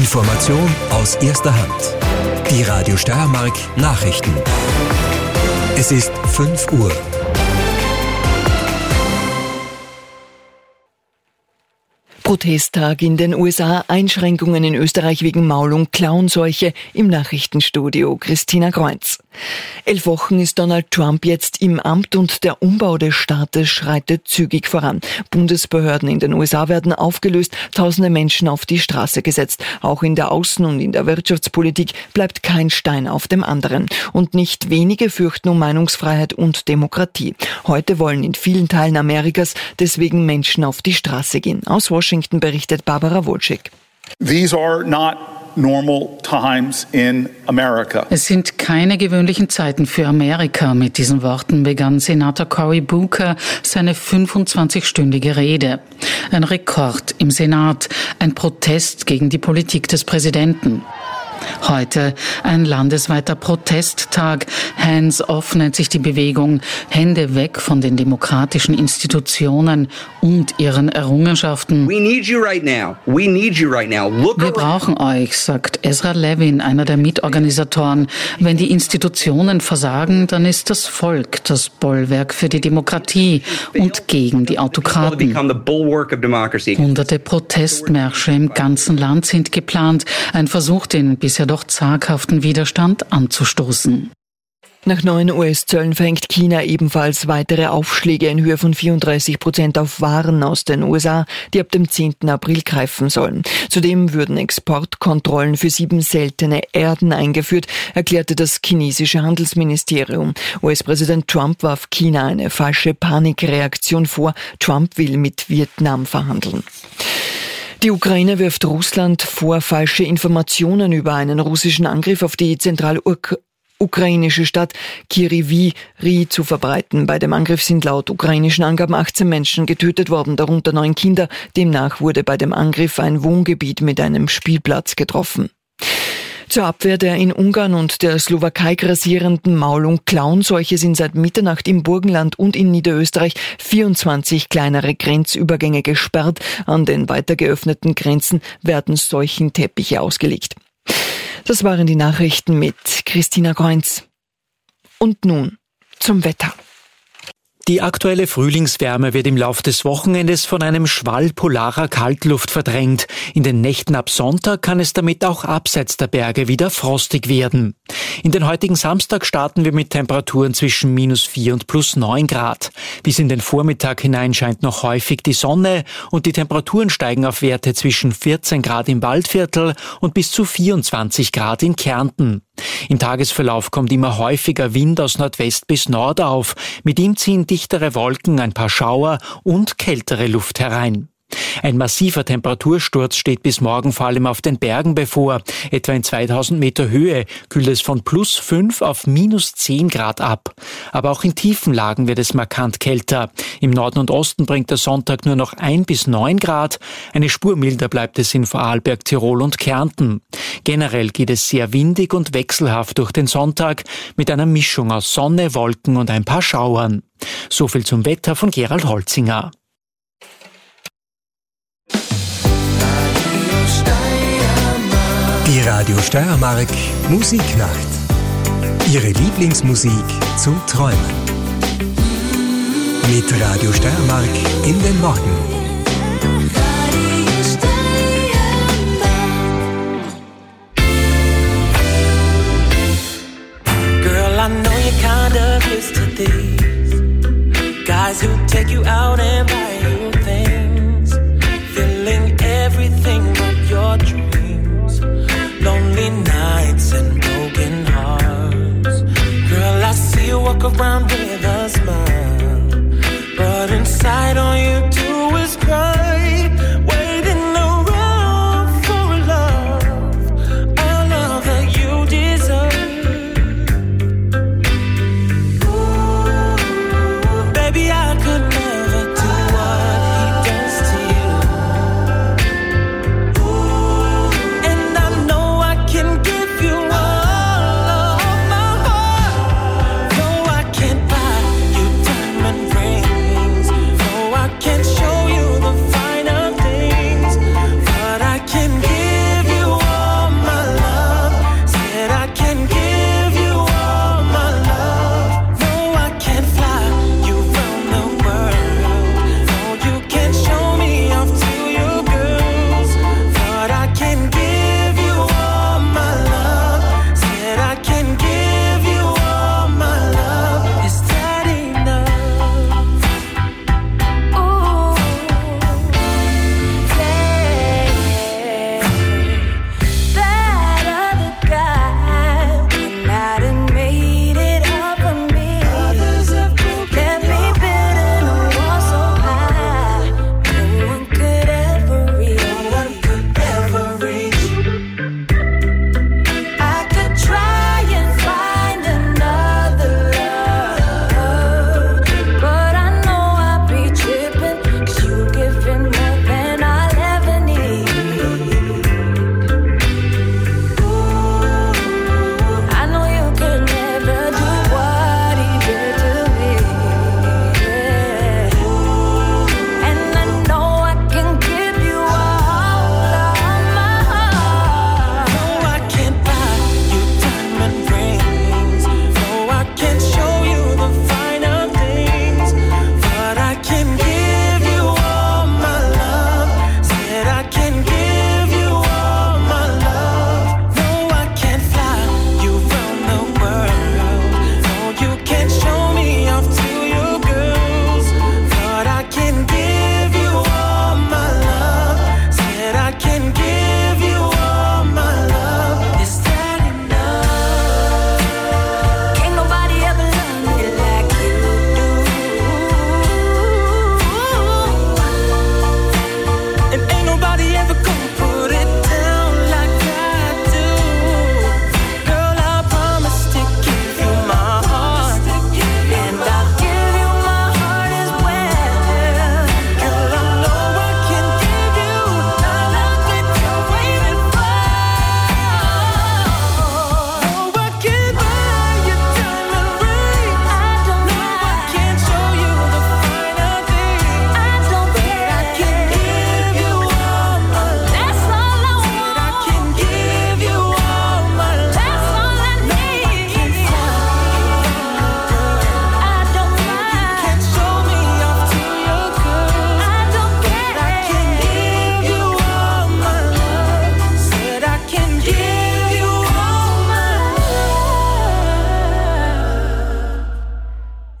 Information aus erster Hand. Die Radio Steiermark Nachrichten. Es ist 5 Uhr. Protesttag in den USA, Einschränkungen in Österreich wegen Maul- und Klauenseuche. Im Nachrichtenstudio Christina Kreuz. 11 Wochen ist Donald Trump jetzt im Amt und der Umbau des Staates schreitet zügig voran. Bundesbehörden in den USA werden aufgelöst, tausende Menschen auf die Straße gesetzt. Auch in der Außen- und in der Wirtschaftspolitik bleibt kein Stein auf dem anderen. Und nicht wenige fürchten um Meinungsfreiheit und Demokratie. Heute wollen in vielen Teilen Amerikas deswegen Menschen auf die Straße gehen. Aus Washington berichtet Barbara Wolczyk. These are not normal times in America. Es sind keine gewöhnlichen Zeiten für Amerika. Mit diesen Worten begann Senator Cory Booker seine 25-stündige Rede. Ein Rekord im Senat, ein Protest gegen die Politik des Präsidenten. Heute ein landesweiter Protesttag. Hands off nennt sich die Bewegung. Hände weg von den demokratischen Institutionen und ihren Errungenschaften. We need you right now. We need you right now. Wir brauchen euch, sagt Ezra Levin, einer der Mitorganisatoren. Wenn die Institutionen versagen, dann ist das Volk das Bollwerk für die Demokratie und gegen die Autokraten. Hunderte Protestmärsche im ganzen Land sind geplant. Ein Versuch, den bisher doch zaghaften Widerstand anzustoßen. Nach neuen US-Zöllen verhängt China ebenfalls weitere Aufschläge in Höhe von 34% auf Waren aus den USA, die ab dem 10. April greifen sollen. Zudem würden Exportkontrollen für 7 seltene Erden eingeführt, erklärte das chinesische Handelsministerium. US-Präsident Trump warf China eine falsche Panikreaktion vor. Trump will mit Vietnam verhandeln. Die Ukraine wirft Russland vor, falsche Informationen über einen russischen Angriff auf die zentralukrainische Stadt Kryvyi zu verbreiten. Bei dem Angriff sind laut ukrainischen Angaben 18 Menschen getötet worden, darunter 9 Kinder. Demnach wurde bei dem Angriff ein Wohngebiet mit einem Spielplatz getroffen. Zur Abwehr der in Ungarn und der Slowakei grassierenden Maul- und Klauenseuche sind seit Mitternacht im Burgenland und in Niederösterreich 24 kleinere Grenzübergänge gesperrt. An den weiter geöffneten Grenzen werden Seuchenteppiche ausgelegt. Das waren die Nachrichten mit Christina Kreuz. Und nun zum Wetter. Die aktuelle Frühlingswärme wird im Lauf des Wochenendes von einem Schwall polarer Kaltluft verdrängt. In den Nächten ab Sonntag kann es damit auch abseits der Berge wieder frostig werden. In den heutigen Samstag starten wir mit Temperaturen zwischen -4 und +9 Grad. Bis in den Vormittag hinein scheint noch häufig die Sonne und die Temperaturen steigen auf Werte zwischen 14 Grad im Waldviertel und bis zu 24 Grad in Kärnten. Im Tagesverlauf kommt immer häufiger Wind aus Nordwest bis Nord auf. Mit ihm ziehen dichtere Wolken, ein paar Schauer und kältere Luft herein. Ein massiver Temperatursturz steht bis morgen vor allem auf den Bergen bevor. Etwa in 2000 Meter Höhe kühlt es von +5 auf -10 Grad ab. Aber auch in tiefen Lagen wird es markant kälter. Im Norden und Osten bringt der Sonntag nur noch 1 bis 9 Grad. Eine Spur milder bleibt es in Vorarlberg, Tirol und Kärnten. Generell geht es sehr windig und wechselhaft durch den Sonntag mit einer Mischung aus Sonne, Wolken und ein paar Schauern. So viel zum Wetter von Gerald Holzinger. Die Radio Steiermark Musiknacht. Ihre Lieblingsmusik zum Träumen. Mit Radio Steiermark in den Morgen. Girl, I know you're kind of used to these guys who take you out and buy you things, filling everything but your dreams, lonely nights and broken hearts. Girl, I see you walk around with a smile, but inside all you do is cry, waiting around for a love that you deserve. Baby, I could never do what he does to you, and I know I can give you all of my heart, though I can't buy you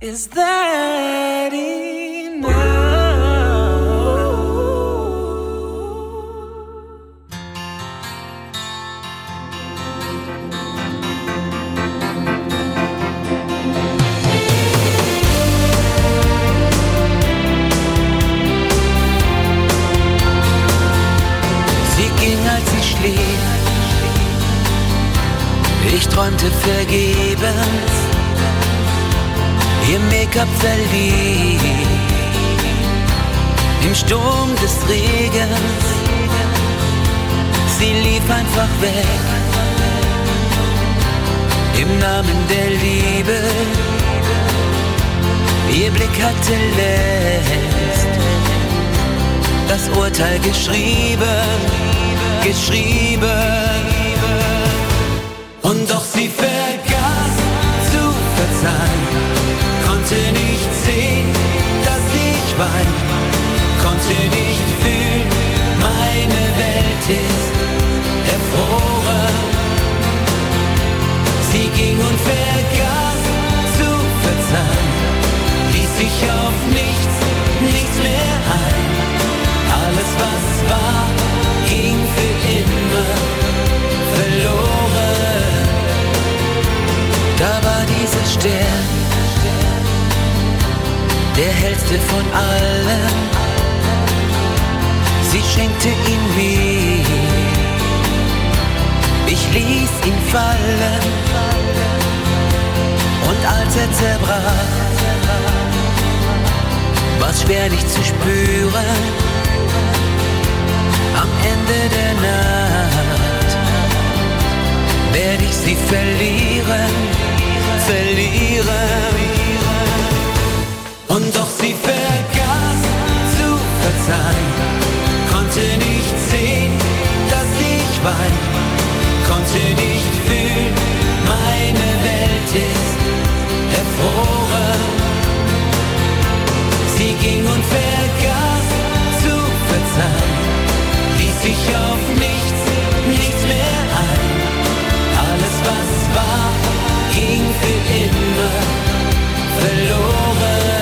Is that enough? Sie ging, als ich schlief. Ich träumte vergebens. Ihr Make-up verlieh im Sturm des Regens. Sie lief einfach weg im Namen der Liebe. Ihr Blick hatte längst das Urteil geschrieben. Und doch sie vergaß zu verzeihen, konnte nicht sehen, dass ich wein, konnte nicht fühlen, meine Welt ist erfroren. Sie ging und vergaß zu verzeihen, ließ sich auf nichts mehr ein. Alles, was war, ging für immer verloren. Da war dieser Stern, der hellste von allen. Sie schenkte ihn mir, ich ließ ihn fallen. Und als er zerbrach, war's schwer nicht zu spüren. Am Ende der Nacht werde ich sie verlieren. Und doch sie vergaß zu verzeihen, konnte nicht sehen, dass ich wein, konnte nicht fühlen, meine Welt ist erfroren. Sie ging und vergaß zu verzeihen, ließ sich auf nichts mehr ein. Alles, was war, ging für immer verloren.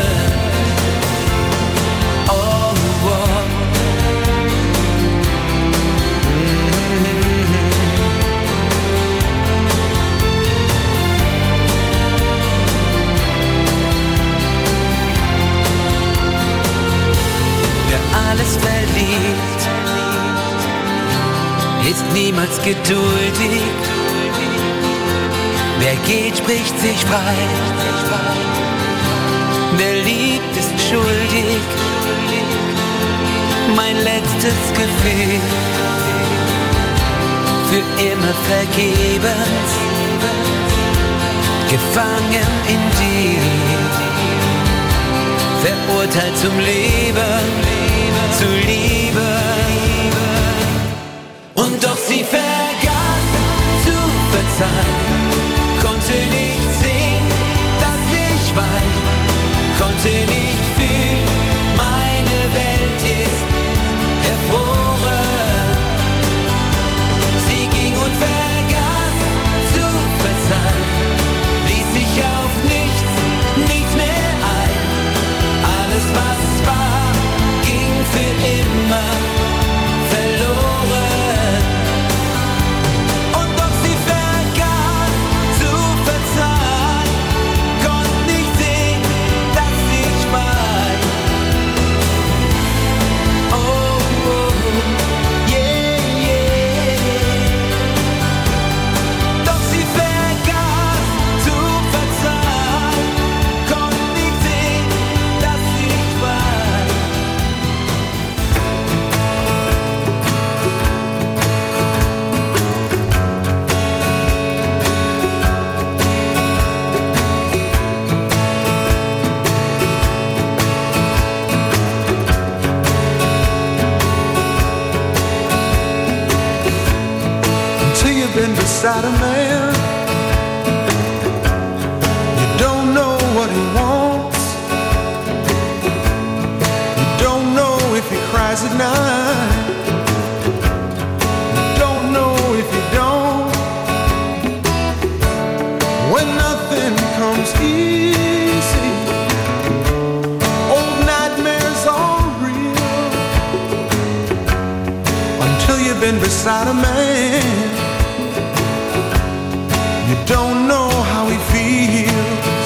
Oh, oh. Wer alles verliebt, ist niemals geduldig. Wer geht, spricht sich frei. Wer liebt, ist schuldig. Mein letztes Gefühl, für immer vergebens, gefangen in dir, verurteilt zum Leben, zu lieben. Und doch sie vergaß zu verzeihen, konnte nicht sehen, dass ich wein, konnte nicht fühlen, meine Welt ist erfroren. Sie ging und vergaß zu verzeihen, ließ sich auf nichts mehr ein. Alles, was war, ging für immer verloren. Beside a man, you don't know what he wants, you don't know if he cries at night, you don't know if he don't. When nothing comes easy. Old nightmares are real until you've been beside a man. You don't know how he feels.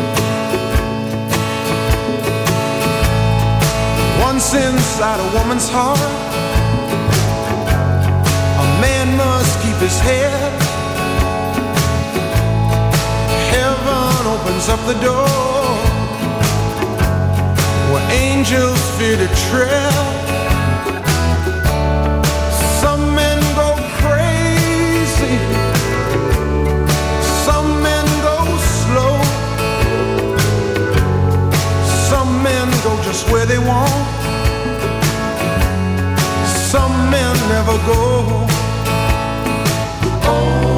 Once inside a woman's heart, a man must keep his head. Heaven opens up the door where angels fear to tread. Some men go crazy, some men go slow, some men go just where they want, some men never go. Oh,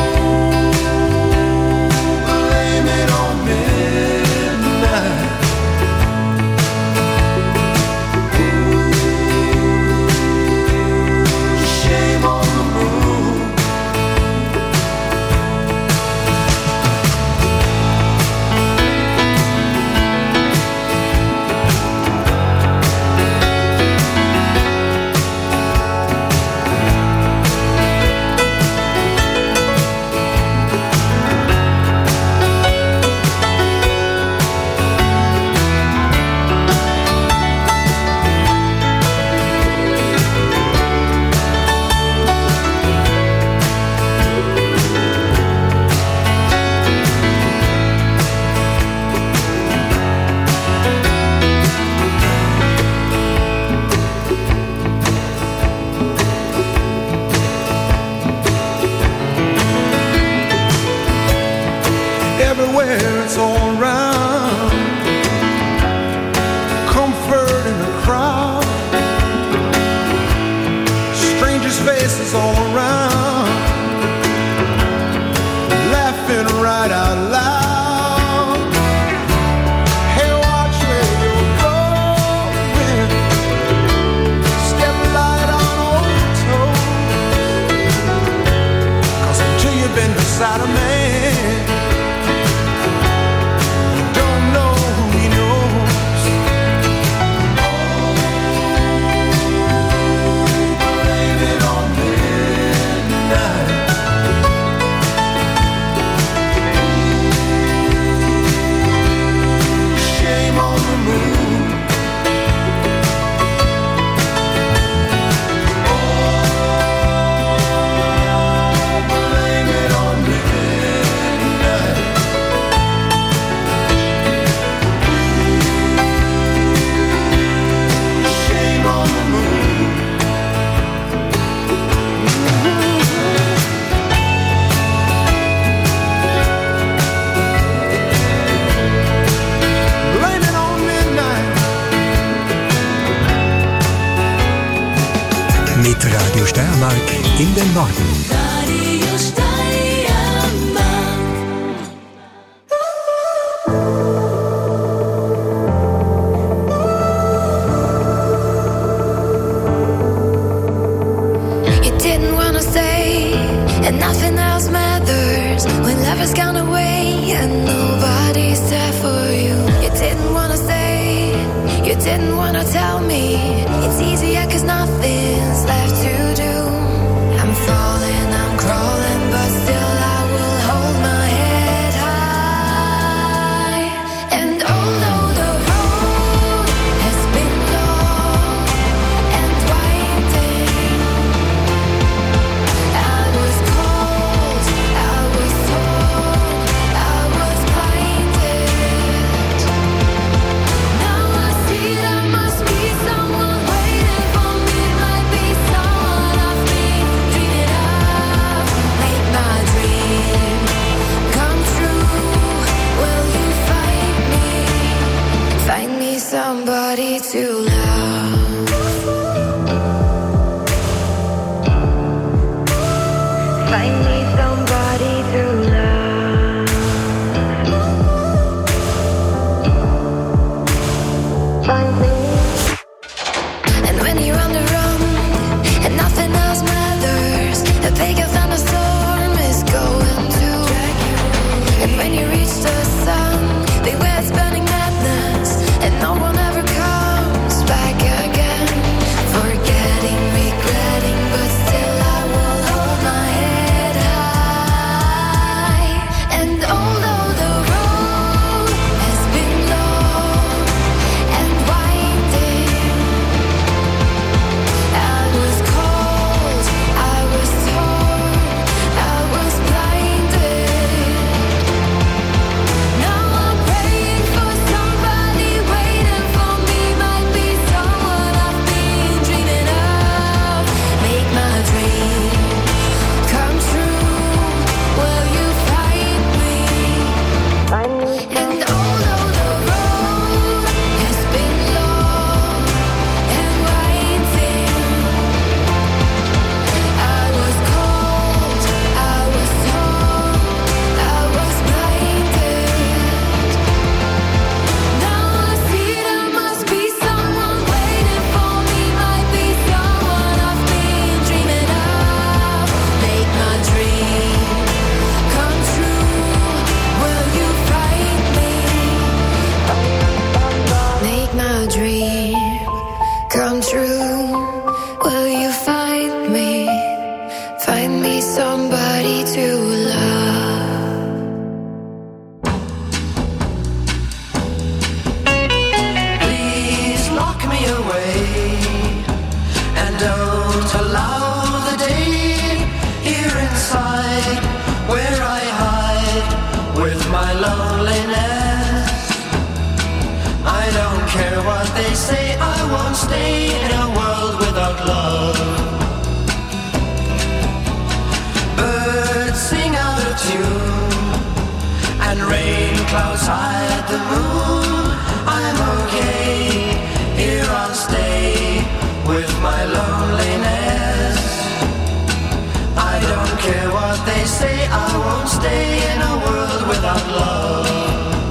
blame it on midnight. Shame on the moon. Everywhere it's all around, comfort in the crowd, strangers' faces all around, laughing right out loud. Hey, watch where you're going, step light on old toes, 'cause until you've been beside a man, mit Radio Steiermark in den Norden. Radio Steiermark. You didn't wanna stay, and nothing else matters when love has gone away and nobody's there for you. You didn't wanna stay, you didn't wanna tell me it's easier 'cause nothing's left to do. I'm falling, I'm crawling, but still I will hold my head high. And although the road has been long and winding, I was cold, I was torn, I was blinded. Now I see there must be someone waiting for me right beside. when you reach the sun. Beware spending madness, and no one ever comes back again. Forgetting, regretting, but still I will hold my head high. And although the road has been long and winding, I was cold, I was torn, I was blinded. Now I'm praying for somebody waiting for me. Might be someone I've been dreaming of. Make my dream come true. Will you find me? And although the road has been long and winding, I was cold, I was torn, I was blinded. Now I see there must be someone waiting for me. Might be someone I've been dreaming of. Make my dream come true. Will you find me? Make my dream come true. Will you find me? Find me somebody to love. Please lock me away and don't allow the day here inside where I hide with my loneliness. I don't care what they say, I won't stay in a world without love. Birds sing out of tune and rain clouds hide the moon. I'm okay, here I'll stay with my loneliness. I don't care what they say, I won't stay in a world without love.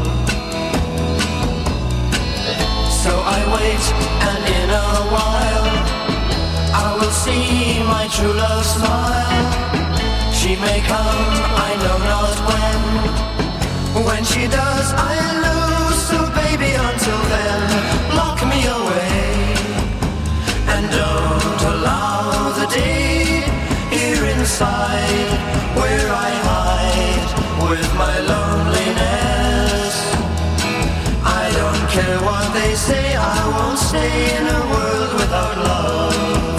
So I wait, and in a while I will see my true love smile. She may come, I know not when. When she does, I lose. So baby, until then, lock me away and don't allow the day here inside where I hide with my loneliness. I don't care what they say, I won't stay in a world without love.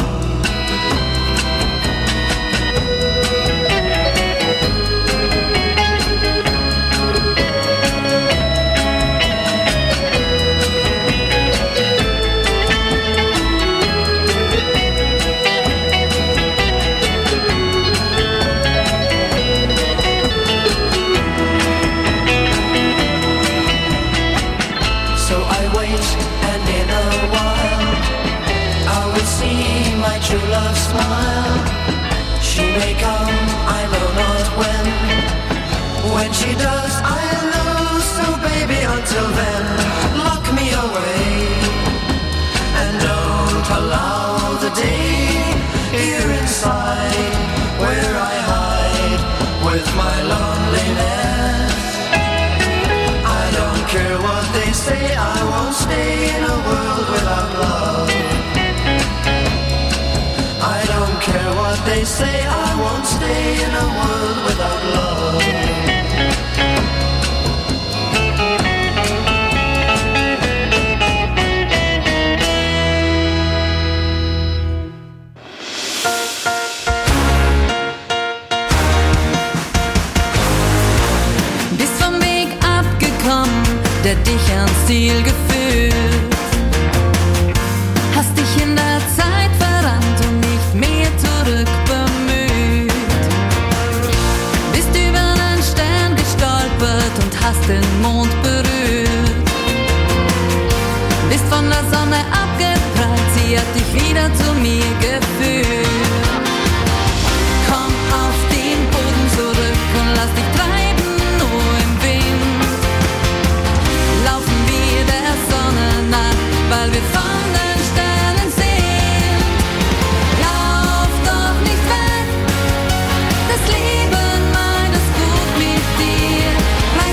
So I wait, and in a while I will see my true love smile. She may come, I know not when. When she does, I lose. So baby, until then, lock me away and don't allow the day here inside where I hide with my loneliness. I don't care what they say, I won't stay in a world without love. I don't care what they say, I won't stay in a world without love. Bist vom Weg abgekommen, der dich ans Ziel geführt. Hast dich in der Zeit verrannt und nicht mehr zurück bemüht. Bist über einen Stern gestolpert und hast den Mond berührt. Bist von der Sonne abgeprallt, sie hat dich wieder zu mir geführt. Komm auf den Boden zurück und lass dich treiben, nur im Wind. Laufen wir der Sonne nach, weil wir von den Sternen sehen. Lauf doch nicht weg, das Leben meint es gut mit dir. Bleib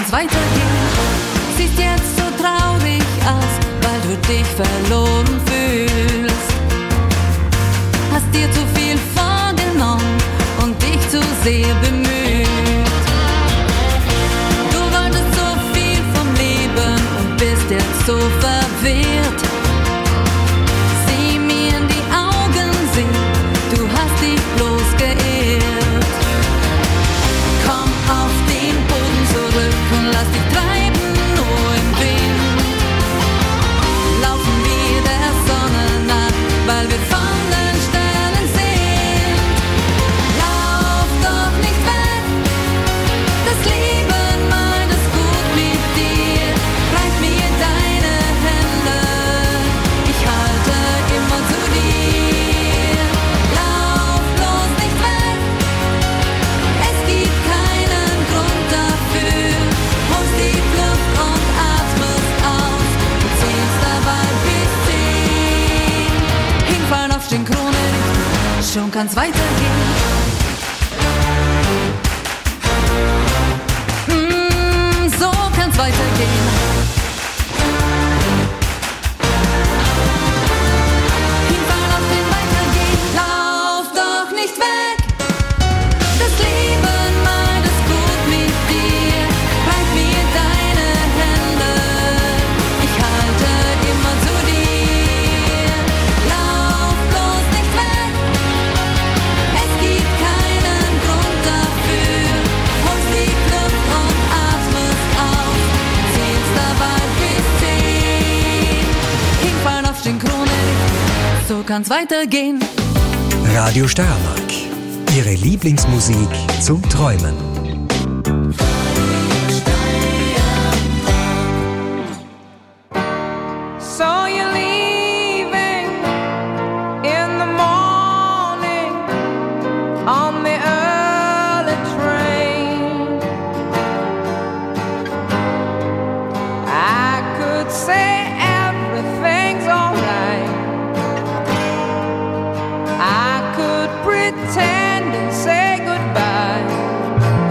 kann's weitergehen. Siehst jetzt so traurig aus, weil du dich verloren fühlst. Hast dir zu viel vorgenommen und dich zu sehr bemüht. Du wolltest so viel vom Leben und bist jetzt so verwirrt. Sieh mir in die Augen, sieh, du hast dich bloß geirrt. Komm auf den Boden zurück und lass dich treiben, nur im Wind. Laufen wir der Sonne nach, weil wir von den Sternen sind. Lauf doch nicht weg, das Leben meint es gut mit dir. Reich mir deine Hände, ich halte immer zu dir. Lauf bloß nicht weg, es gibt keinen Grund dafür. Holst die Luft und atmest aus und zählst dabei bis 10. Hinfallen, aufstehen, Krone, schon kann's weitergehen. So kann's weitergehen. Hinfallen, aufstehen, weitergehen. Lauf doch nicht weg. Das Leben meint es gut mit dir. Reich mir deine Hände, ich halte immer zu dir. Lauf bloß nicht weg, es gibt keinen Grund dafür. Holst die Luft und atmest aus, zählst dabei bis 10. Hinfallen, aufstehen, Krone, so kann's weitergehen. Radio Steiermark. Ihre Lieblingsmusik zum Träumen. Saw you leaving in the morning on the early train. I could say everything's alright. I could pretend and say goodbye.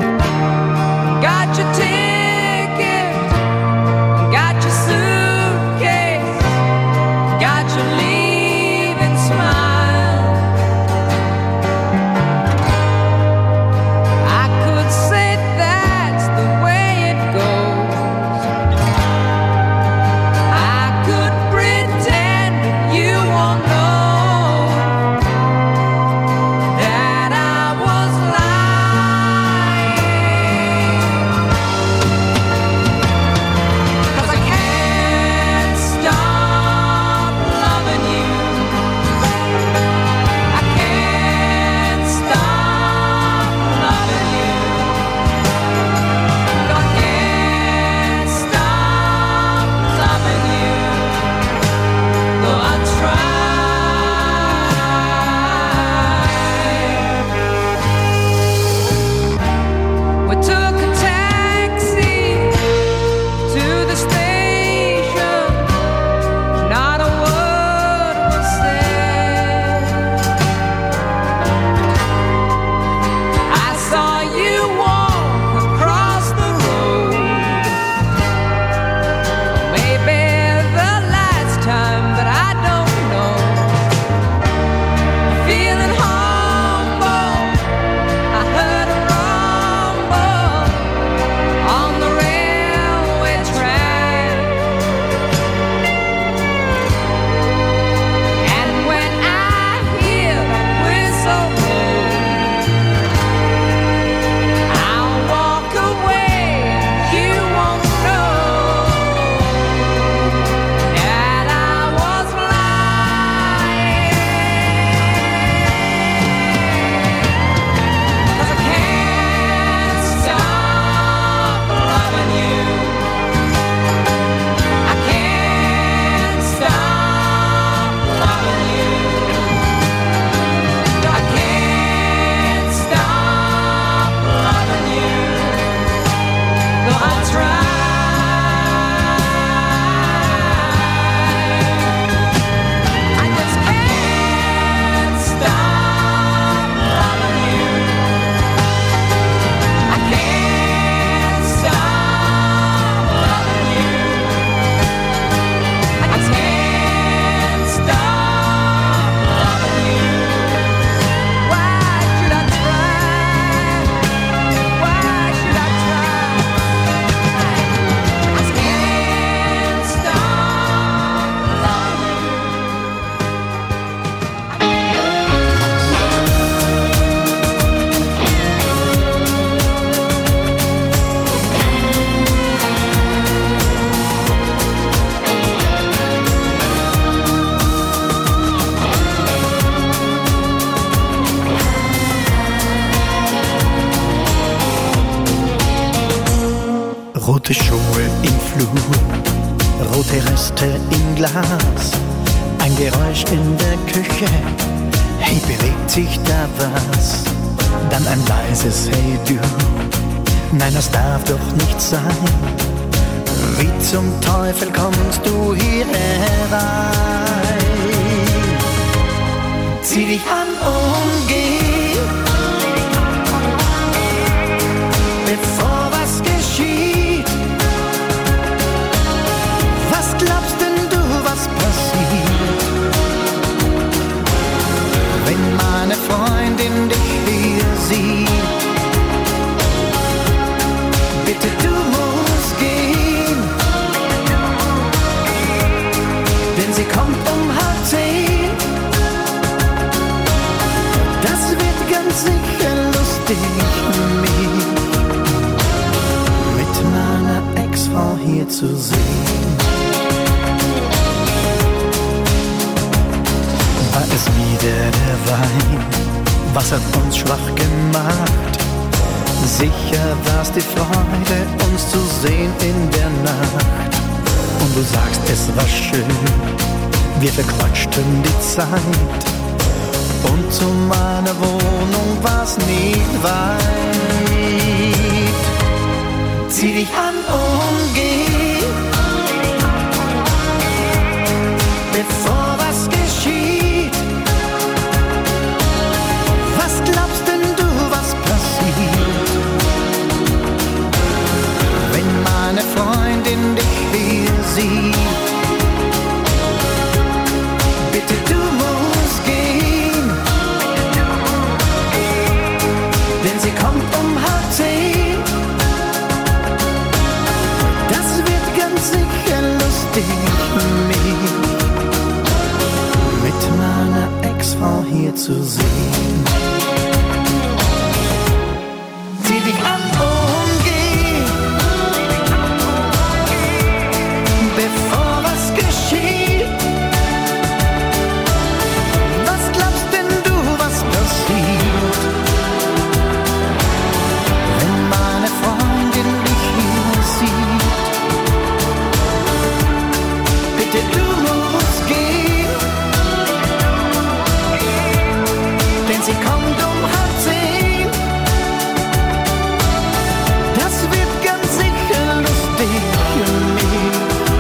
Kaputte Schuhe im Flur, rote Reste im Glas, ein Geräusch in der Küche, hey, bewegt sich da was? Dann ein leises Hey du, nein, das darf doch nicht sein. Wie zum Teufel kommst du hier herein? Zieh dich an und geh, bevor was geschieht. Was glaubst denn du, was passiert, wenn meine Freundin dich hier sieht? Bitte, du musst gehen, denn sie kommt um 9:30. Das wird ganz sicher lustig für mich, mit meiner Ex-Frau hier zu sehen. War es wieder der Wein, was hat uns schwach gemacht? Sicher war's die Freude, uns zu sehen in der Nacht. Und du sagst, es war schön, wir verquatschten die Zeit. Und zu meiner Wohnung war's nicht weit. Zieh dich an und geh, bevor was geschieht. Was glaubst denn du, was passiert, wenn meine Freundin dich hier sieht? Bitte, du musst gehen, denn sie kommt um 9:30. Das wird ganz sicher lustig für mich, mit meiner Ex-Frau hier zu sehen. Zieh dich an und geh, bevor was geschieht. Was glaubst denn du, was passiert, wenn meine Freundin dich hier sieht? Bitte, du musst gehen, denn sie kommt um 9:30. Das wird ganz sicher lustig für mich,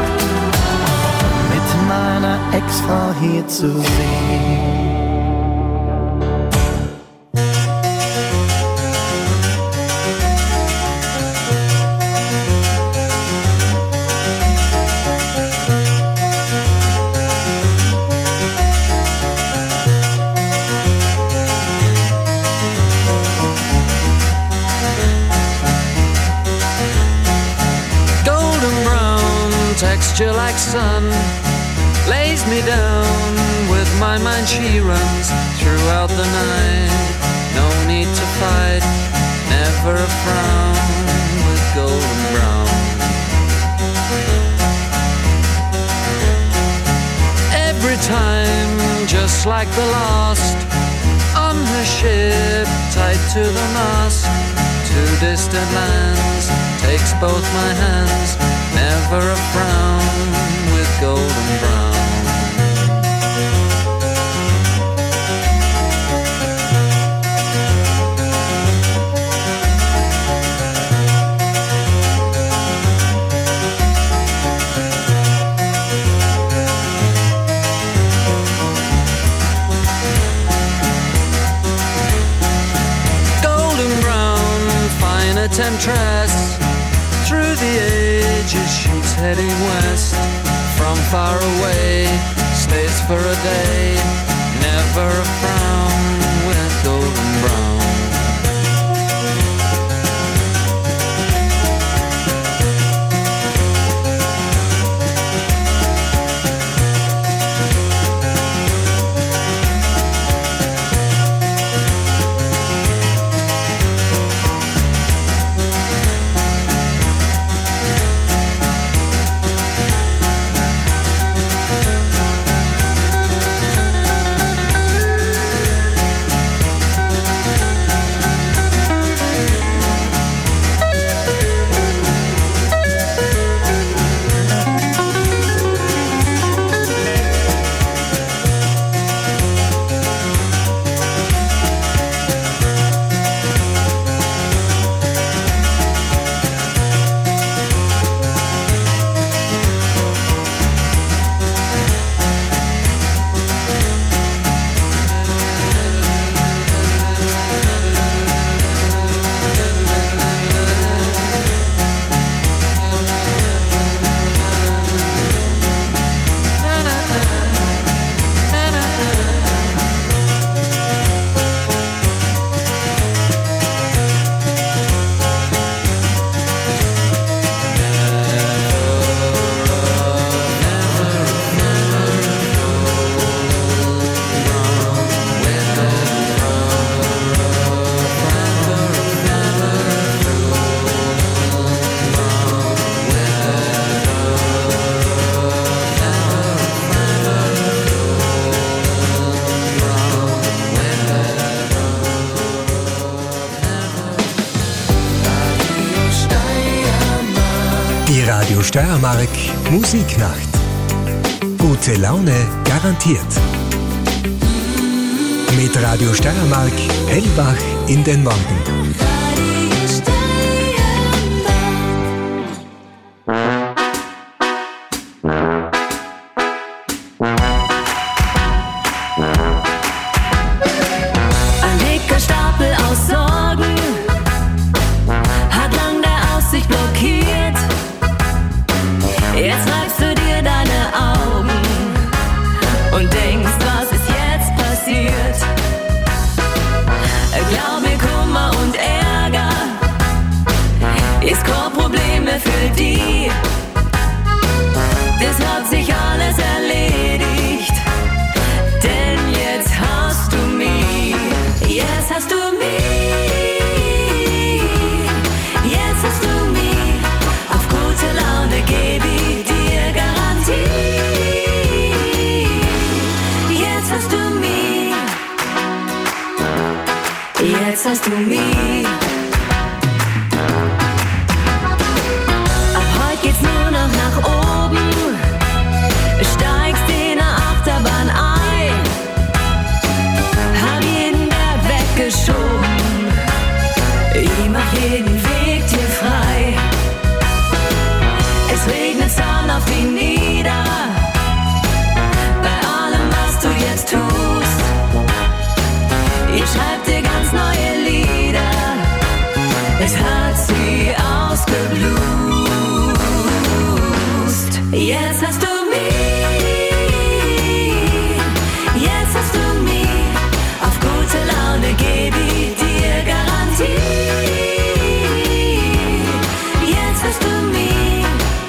mit meiner Ex-Frau hier zu sehen. Golden brown texture like sun lays me down. With my mind she runs throughout the night. No need to fight, never a frown with golden brown. Every time, just like the last, on her ship, tied to the mast, to distant lands, takes both my hands, never a frown with golden brown. Temptress, through the ages she's heading west. From far away, stays for a day, never a frown with golden brown. Radio Steiermark Musiknacht. Gute Laune garantiert. Mit Radio Steiermark hellwach in den Morgen. Jetzt hast du mich. Ab heute geht's nur noch nach oben. Steigst in der Achterbahn ein. Hab jeden Berg weggeschoben. Ich mach jeden Weg dir frei. Es regnet Sand auf dich nieder. Bei allem, was du jetzt tust. Ich schreib dir ganz neue Lieder. Es hat sie ausgeblust. Jetzt hast du mich. Jetzt hast du mich. Auf gute Laune geb ich dir Garantie. Jetzt hast du mich.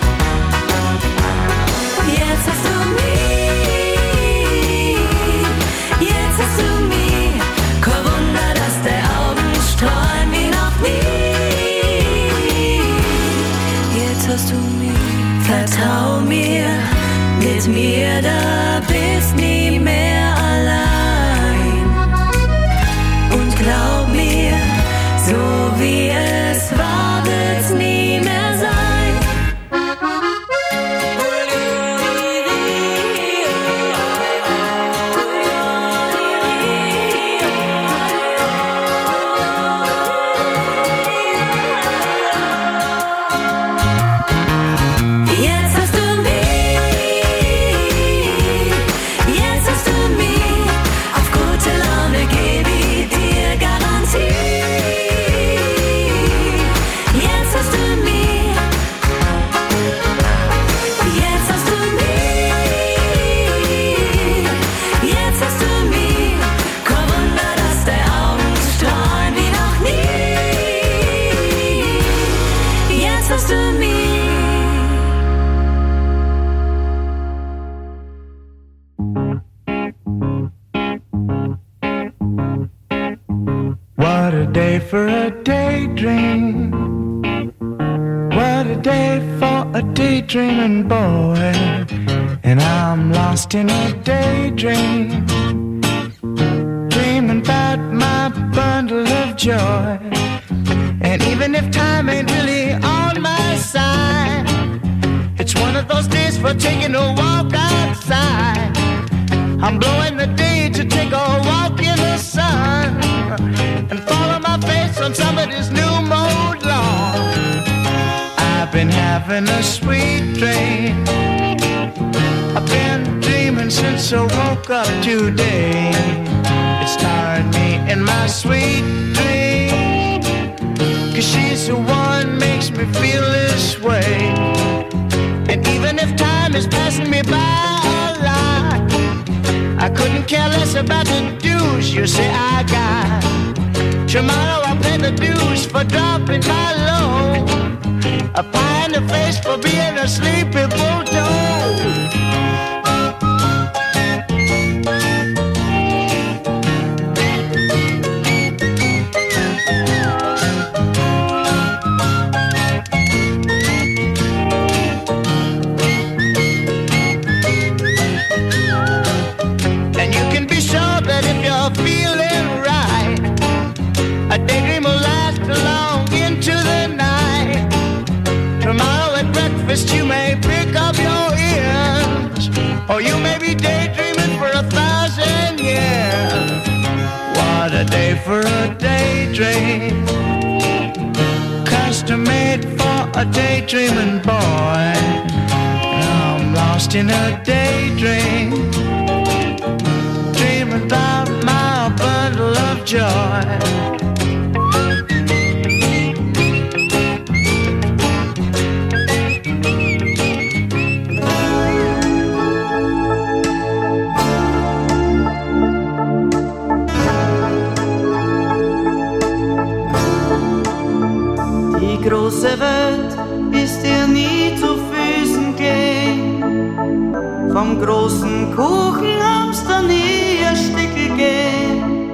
Jetzt hast du mich. Jetzt hast du mich. Kein Wunder, dass der Augen strahlen wie noch nie. Jetzt hast du mich. Vertrau mir, mit mir da bist nie mehr allein. Und glaub mir, so wie es war, wird's nie mehr sein. Jetzt hast du mich. Jetzt hast du mich. Auf gute Laune geb ich dir Garantie. Jetzt hast du mich. Jetzt hast du mich. Jetzt hast du mich. Kein Wunder, dass der Augen strahlen wie noch nie. Jetzt hast du mich. What a day for a daydream. What a day for a daydreaming boy. And I'm lost in a daydream, dreaming about my bundle of joy. And even if time ain't really on my side, it's one of those days for taking a walk outside. I'm blowing the day to take a walk in the sun and follow my face on somebody's new mode lawn. I've been having a sweet dream. I've been dreaming since I woke up today. It's tired me in my sweet dream, 'cause she's the one makes me feel this way. And even if time is passing me by a lot, I couldn't care less about the dues you say I got. Tomorrow I'll pay the dues for dropping my load, a pie in the face for being a sleepy bulldog. And you can be sure that if you're feeling right, a daydream will last long into the night. Tomorrow at breakfast you you may be daydreaming for 1,000 years. What a day for a daydream, custom made for a daydreaming boy. Now I'm lost in a daydream, dreaming about my bundle of joy. Die große Welt ist dir nie zu Füßen gehen. Vom großen Kuchen Hamster nie ein Stückel gehen.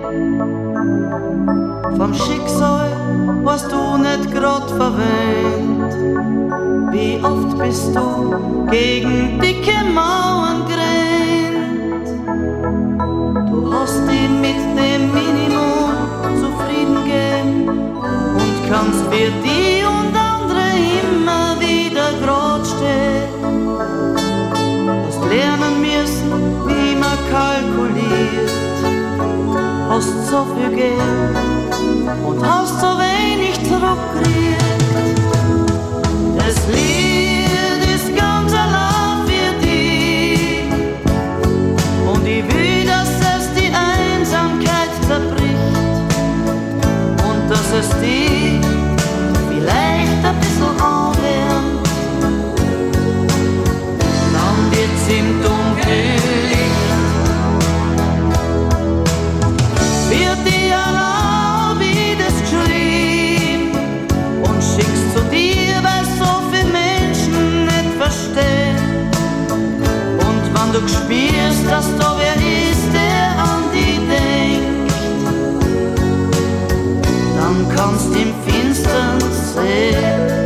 Vom Schicksal warst du nicht grad verwöhnt. Wie oft bist du gegen dicke Mauern gerannt. Du hast dich mit dem Minimum zufrieden gegeben und kannst für die und andere immer wieder grad stehen. Hast lernen müssen, wie man kalkuliert. Hast so viel Geld und hast so wenig zurückgekriegt. Das Lied ist ganz allein für dich und ich will, dass es die Einsamkeit zerbricht und dass es die vielleicht ein bisschen anwärmt. Dann wird's im Dunkellicht, wird die allein wie das geschrieben und schickst zu dir, weil so viele Menschen nicht verstehen. Und wenn du spürst, dass da wer ist, der an dich denkt, dann kannst du im Finstern sehen.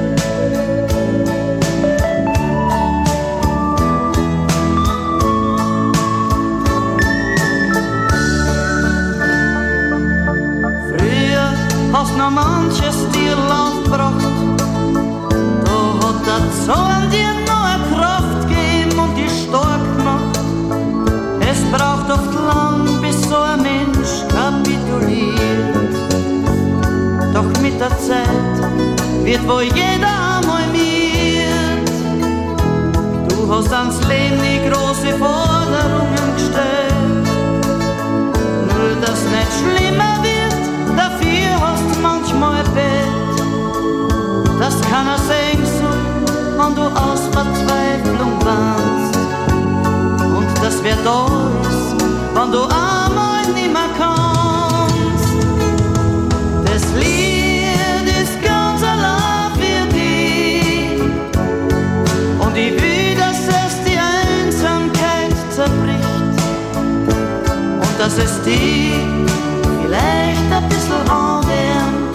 Früher hast noch manches dir aufgebracht, da hat der Zorn dir noch eine Kraft gegeben und dich stark gemacht. Es braucht oft lang, bis so ein Mensch kapituliert. Doch mit der Zeit wird wohl jeder einmal miert. Du hast ans Leben die große Forderungen gestellt. Nur dass nicht schlimmer wird, dafür hast du manchmal Bett. Das kann er sehen so, wenn du aus Verzweiflung weinst. Und das wird alles, wenn du einmal nimmer kannst. Das Lied ist ganz allein für dich und ich will, dass es die Einsamkeit zerbricht und dass es dich vielleicht ein bisschen anwärmt.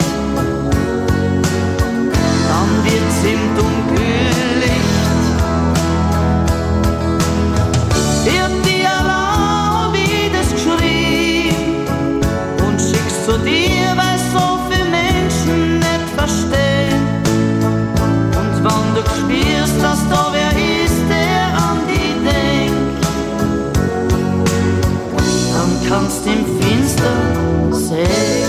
Dann wird's im Dunkellicht, wird die allein wie das geschrieben und schickst zu dir, weil so viele Menschen nicht verstehen. Und wenn du spürst, dass da wer ist, der an dich denkt, dann kannst du im Finstern sehen.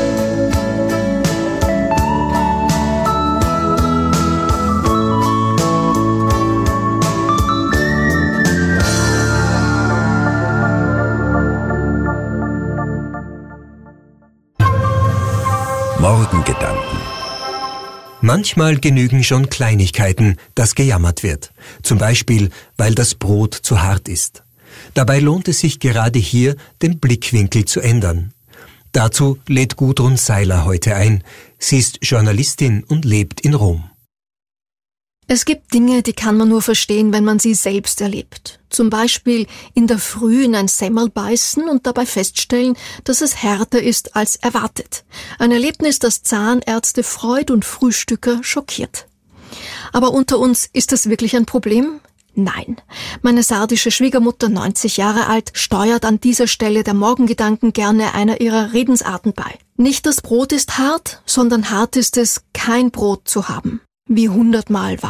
Morgengedanken. Manchmal genügen schon Kleinigkeiten, dass gejammert wird. Zum Beispiel, weil das Brot zu hart ist. Dabei lohnt es sich gerade hier, den Blickwinkel zu ändern. Dazu lädt Gudrun Seiler heute ein. Sie ist Journalistin und lebt in Rom. Es gibt Dinge, die kann man nur verstehen, wenn man sie selbst erlebt. Zum Beispiel in der Früh in ein Semmel beißen und dabei feststellen, dass es härter ist als erwartet. Ein Erlebnis, das Zahnärzte freut und Frühstücker schockiert. Aber unter uns, ist das wirklich ein Problem? Nein. Meine sardische Schwiegermutter, 90 Jahre alt, steuert an dieser Stelle der Morgengedanken gerne einer ihrer Redensarten bei. Nicht das Brot ist hart, sondern hart ist es, kein Brot zu haben. Wie 100-mal wahr.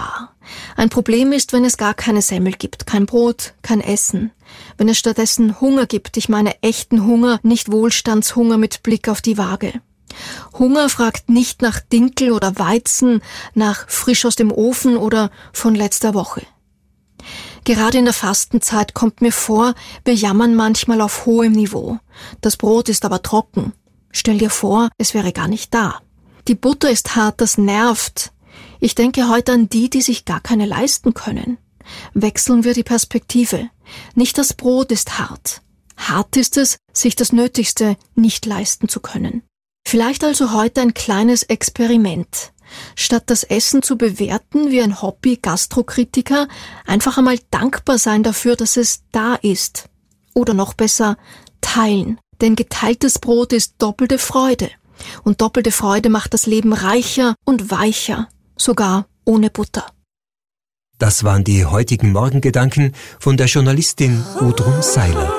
Ein Problem ist, wenn es gar keine Semmel gibt, kein Brot, kein Essen. Wenn es stattdessen Hunger gibt, ich meine echten Hunger, nicht Wohlstandshunger mit Blick auf die Waage. Hunger fragt nicht nach Dinkel oder Weizen, nach frisch aus dem Ofen oder von letzter Woche. Gerade in der Fastenzeit kommt mir vor, wir jammern manchmal auf hohem Niveau. Das Brot ist aber trocken. Stell dir vor, es wäre gar nicht da. Die Butter ist hart, das nervt. Ich denke heute an die sich gar keine leisten können. Wechseln wir die Perspektive. Nicht das Brot ist hart. Hart ist es, sich das Nötigste nicht leisten zu können. Vielleicht also heute ein kleines Experiment. Statt das Essen zu bewerten wie ein Hobby-Gastrokritiker, einfach einmal dankbar sein dafür, dass es da ist. Oder noch besser, teilen. Denn geteiltes Brot ist doppelte Freude. Und doppelte Freude macht das Leben reicher und weicher, sogar ohne Butter. Das waren die heutigen Morgengedanken von der Journalistin Gudrun Seiler.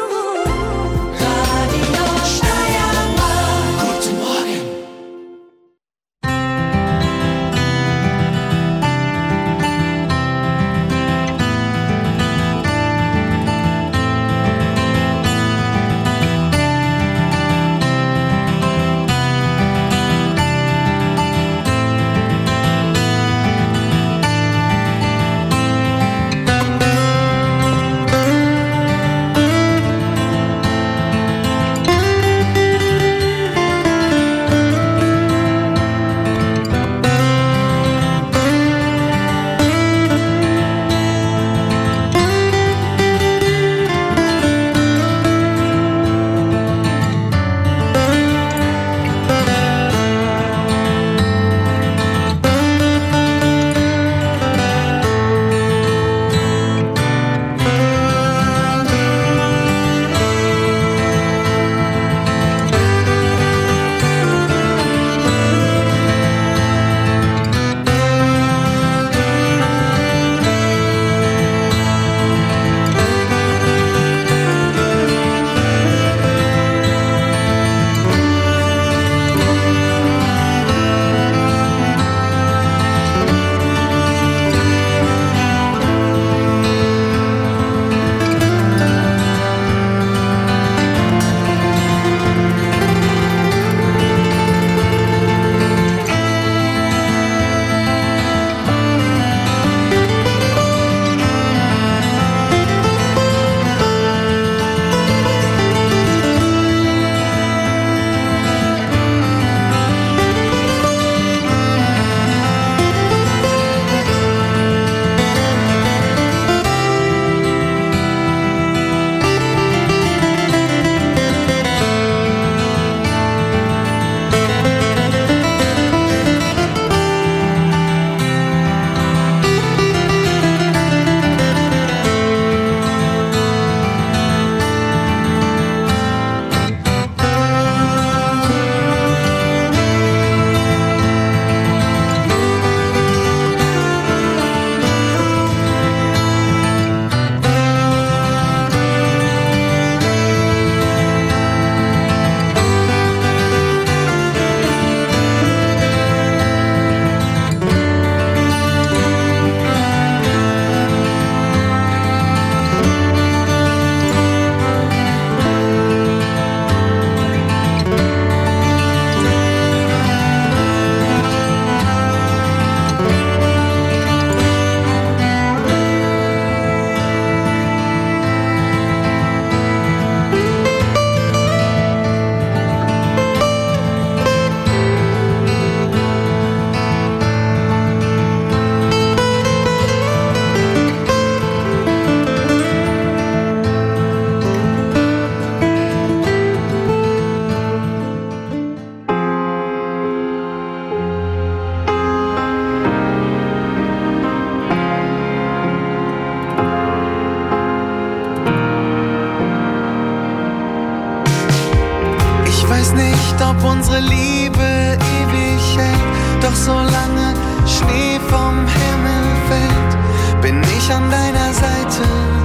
ob unsere Liebe ewig hält. Doch solange Schnee vom Himmel fällt, bin ich an deiner Seite.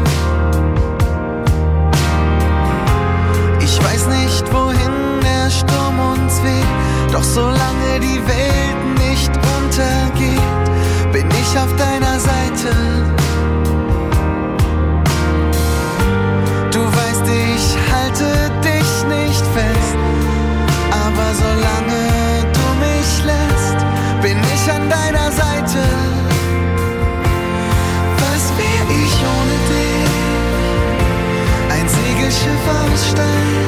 Ich weiß nicht, wohin der Sturm uns weht, doch solange die Welt nicht untergeht, bin ich auf deiner Seite. Segelschiff aussteigen.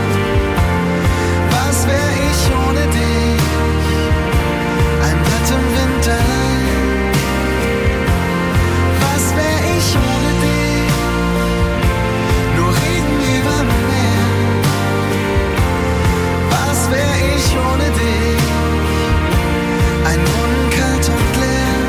Was wär ich ohne dich? Ein Blatt im Wind allein. Was wär ich ohne dich? Nur Regen überm Meer. Was wär ich ohne dich? Ein Brunnen kalt und leer.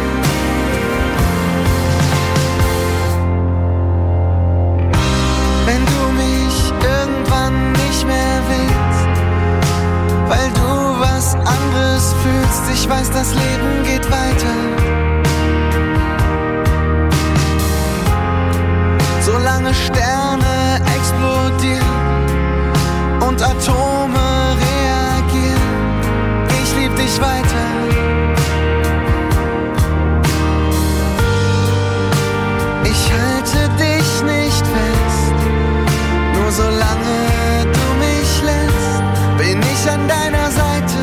Wenn du mich irgendwann nicht mehr willst, weil du was anderes fühlst, ich weiß, das Leben geht weiter. Solange Sterne explodieren und Atome reagieren, ich lieb dich weiter. Ich halte dich nicht fest, nur solange du mich lässt, bin ich an deiner Seite.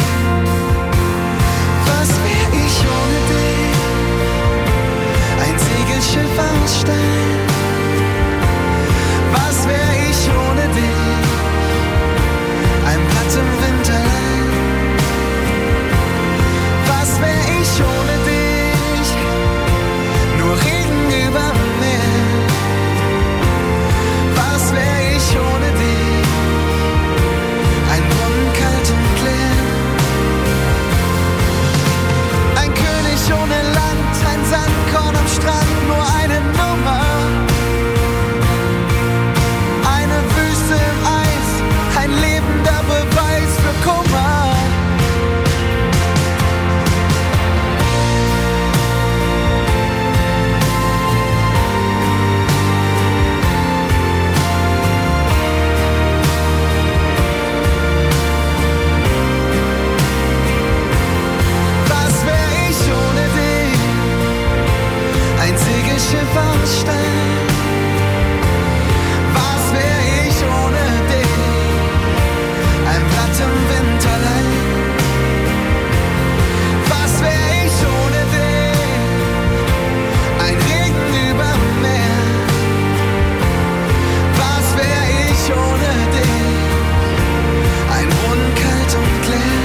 Was wär ich ohne dich? Ein Segelschiff aussteigen. Was wär ich ohne dich? Ein Blatt im Wind allein. Was wär ich ohne dich? Nur Regen überm Meer. Was wär ich ohne dich? Ein Brunnen kalt und leer. Ein König ohne Land, ein Sandkorn am Strand, nur eine Nummer. Eine Wüste im Eis, ein lebender Beweis für Kummer. Was wär ich ohne dich? Ein Segelschiff aussteigen. Was wär ich ohne dich? Ein Blatt im Wind allein. Was wär ich ohne dich? Ein Regen überm Meer. Was wär ich ohne dich? Ein Brunnen kalt und leer.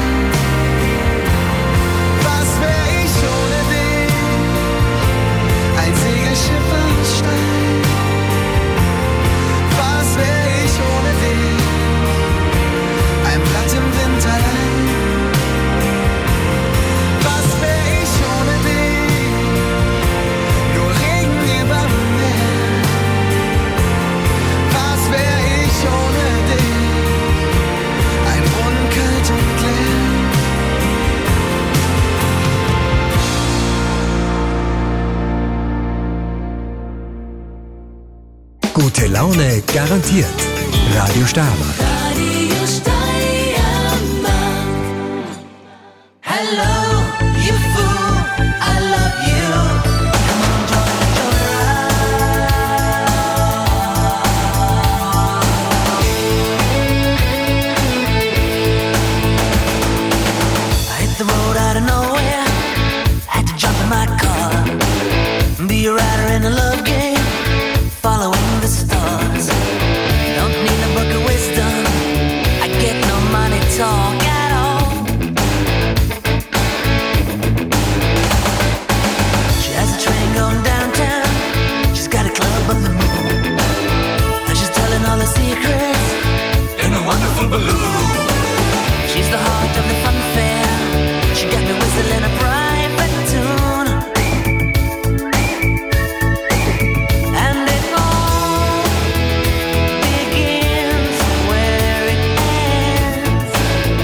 Was wär ich ohne dich? Ein Segelschiff aussteigen. Was wär ich ohne dich? Ein Blatt im Wind allein. Was wär ich ohne dich? Nur Regen überm Meer. Was wär ich ohne dich? Ein Brunnen kalt und leer. Gute Laune garantiert. Radio Steiermark. Radio Steiermark. Hello, you fool, I love you. Come on, join the I hit the road out of nowhere, had to jump in my car, be a rider in a love game, following the stars. Don't need a book of wisdom, I get no money talk at all. She has a train going downtown, she's got a club on the moon, and she's telling all her secrets in a wonderful balloon. She's the heart of the fun fair, she got me whistling a private tune. And it all begins where it ends.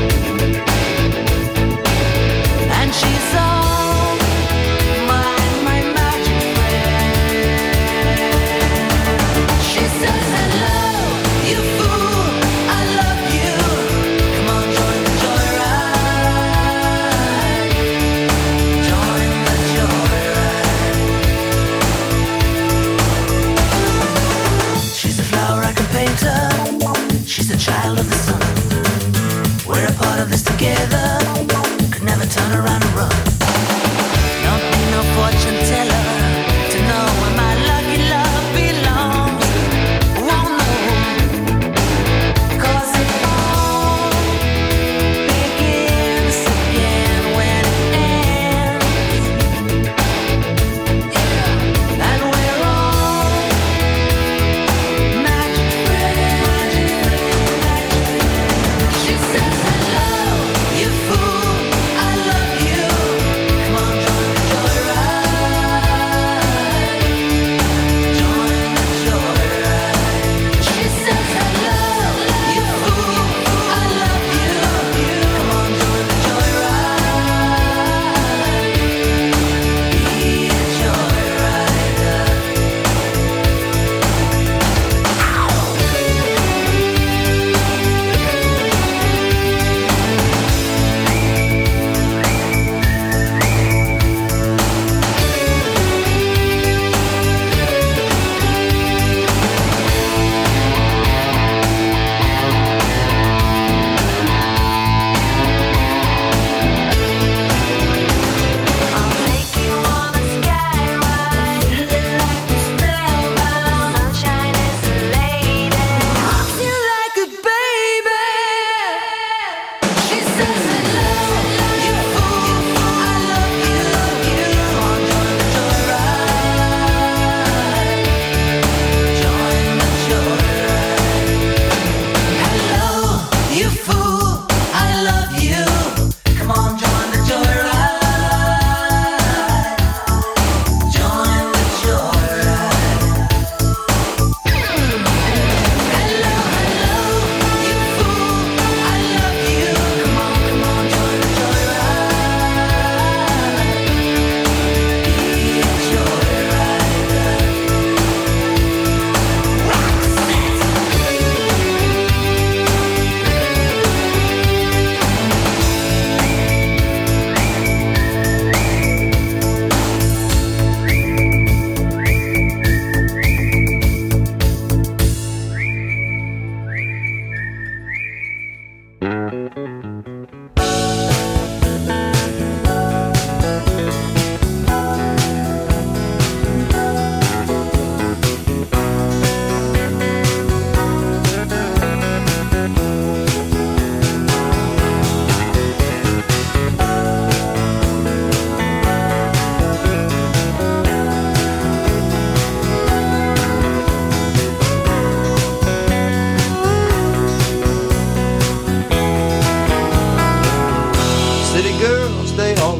And she's all my magic friend. She says, hello, you fool, I love you. Come on, join the joyride. Join the joyride. She's a flower I can paint her. She's a child of the sun. We're a part of this together. Could never turn around and run. Don't need no fortune teller to know where my lucky love belongs. Won't know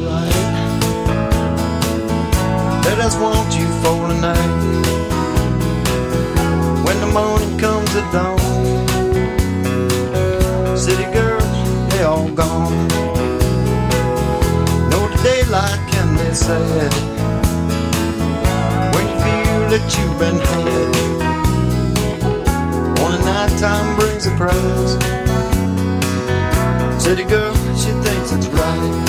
right. I just want you for the night. When the morning comes at dawn, city girls, they all gone. No daylight can be sad when you feel that you've been had. Only nighttime brings a prize. City girl, she thinks it's right.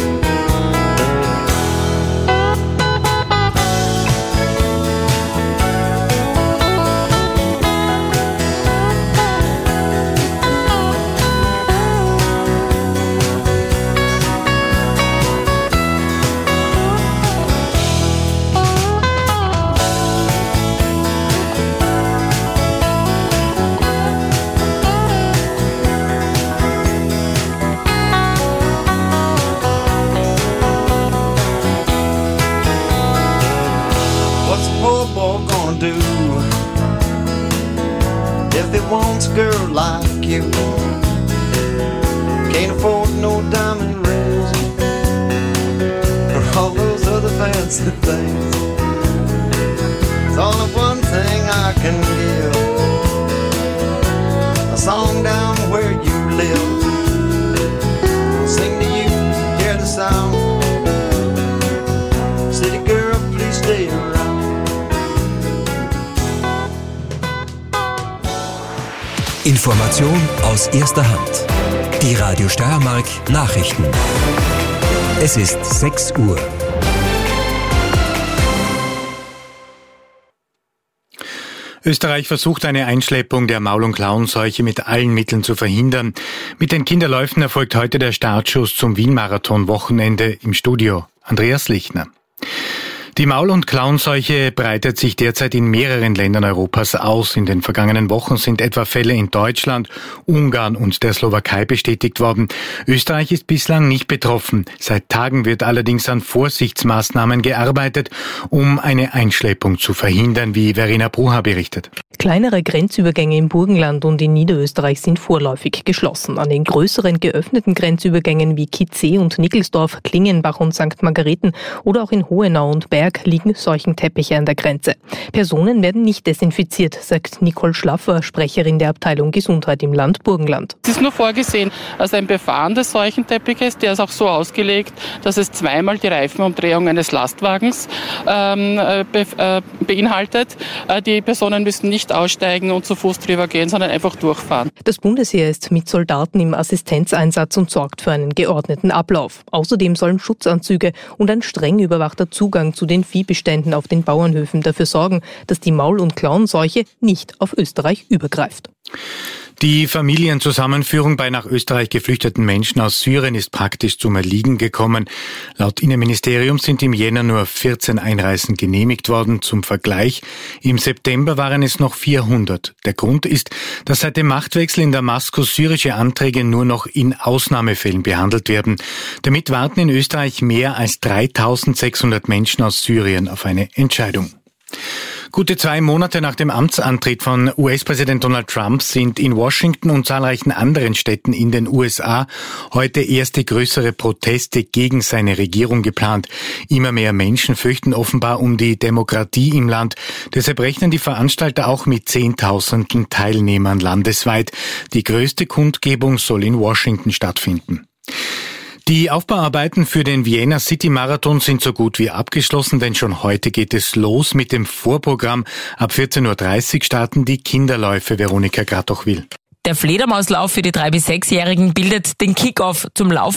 Wants a girl like you. Can't afford no diamond rings or all those other fancy things. It's only one thing I can give, a song down where you live. I'll sing to you, hear the sound. City girl, please stay around. Information aus erster Hand. Die Radio Steiermark Nachrichten. Es ist 6 Uhr. Österreich versucht eine Einschleppung der Maul- und Klauenseuche mit allen Mitteln zu verhindern. Mit den Kinderläufen erfolgt heute der Startschuss zum Wien-Marathon-Wochenende. Im Studio Andreas Lichtner. Die Maul- und Klauenseuche breitet sich derzeit in mehreren Ländern Europas aus. In den vergangenen Wochen sind etwa Fälle in Deutschland, Ungarn und der Slowakei bestätigt worden. Österreich ist bislang nicht betroffen. Seit Tagen wird allerdings an Vorsichtsmaßnahmen gearbeitet, um eine Einschleppung zu verhindern, wie Verena Bruha berichtet. Kleinere Grenzübergänge im Burgenland und in Niederösterreich sind vorläufig geschlossen. An den größeren geöffneten Grenzübergängen wie Kitzee und Nickelsdorf, Klingenbach und St. Margareten oder auch in Hohenau und Berg liegen Seuchenteppiche an der Grenze. Personen werden nicht desinfiziert, sagt Nicole Schlaffer, Sprecherin der Abteilung Gesundheit im Land Burgenland. Es ist nur vorgesehen als ein Befahren des Seuchenteppiches, der ist auch so ausgelegt, dass es zweimal die Reifenumdrehung eines Lastwagens beinhaltet. Die Personen müssen nicht aussteigen und zu Fuß drüber gehen, sondern einfach durchfahren. Das Bundesheer ist mit Soldaten im Assistenzeinsatz und sorgt für einen geordneten Ablauf. Außerdem sollen Schutzanzüge und ein streng überwachter Zugang zu den Viehbeständen auf den Bauernhöfen dafür sorgen, dass die Maul- und Klauenseuche nicht auf Österreich übergreift. Die Familienzusammenführung bei nach Österreich geflüchteten Menschen aus Syrien ist praktisch zum Erliegen gekommen. Laut Innenministerium sind im Jänner nur 14 Einreisen genehmigt worden. Zum Vergleich, im September waren es noch 400. Der Grund ist, dass seit dem Machtwechsel in Damaskus syrische Anträge nur noch in Ausnahmefällen behandelt werden. Damit warten in Österreich mehr als 3600 Menschen aus Syrien auf eine Entscheidung. Gute 2 Monate nach dem Amtsantritt von US-Präsident Donald Trump sind in Washington und zahlreichen anderen Städten in den USA heute erste größere Proteste gegen seine Regierung geplant. Immer mehr Menschen fürchten offenbar um die Demokratie im Land. Deshalb rechnen die Veranstalter auch mit Zehntausenden Teilnehmern landesweit. Die größte Kundgebung soll in Washington stattfinden. Die Aufbauarbeiten für den Vienna City Marathon sind so gut wie abgeschlossen, denn schon heute geht es los mit dem Vorprogramm. Ab 14.30 Uhr starten die Kinderläufe. Veronika Gratochwil. Der Fledermauslauf für die 3- bis 6-Jährigen bildet den Kick-off zum Lauf